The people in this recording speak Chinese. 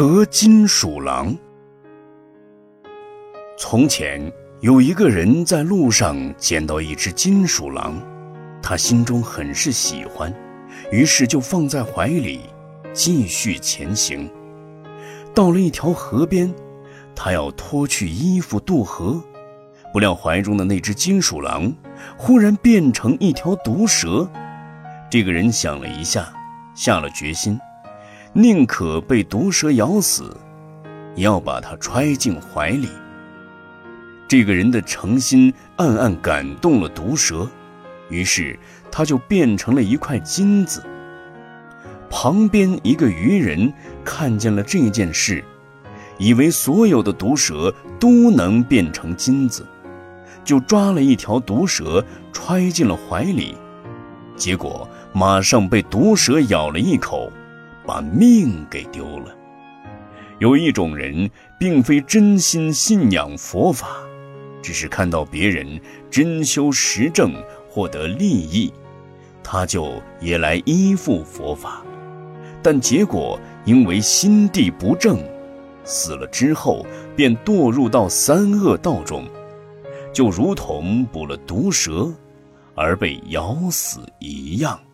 得金鼠郎。从前有一个人在路上捡到一只金鼠郎，他心中很是喜欢，于是就放在怀里，继续前行。到了一条河边，他要脱去衣服渡河，不料怀中的那只金鼠郎忽然变成一条毒蛇。这个人想了一下，下了决心，宁可被毒蛇咬死，也要把它揣进怀里。这个人的诚心暗暗感动了毒蛇，于是他就变成了一块金子。旁边一个渔人看见了这件事，以为所有的毒蛇都能变成金子，就抓了一条毒蛇揣进了怀里，结果马上被毒蛇咬了一口，把命给丢了。有一种人并非真心信仰佛法，只是看到别人真修实证获得利益，他就也来依附佛法，但结果因为心地不正，死了之后便堕入到三恶道中，就如同捕了毒蛇而被咬死一样。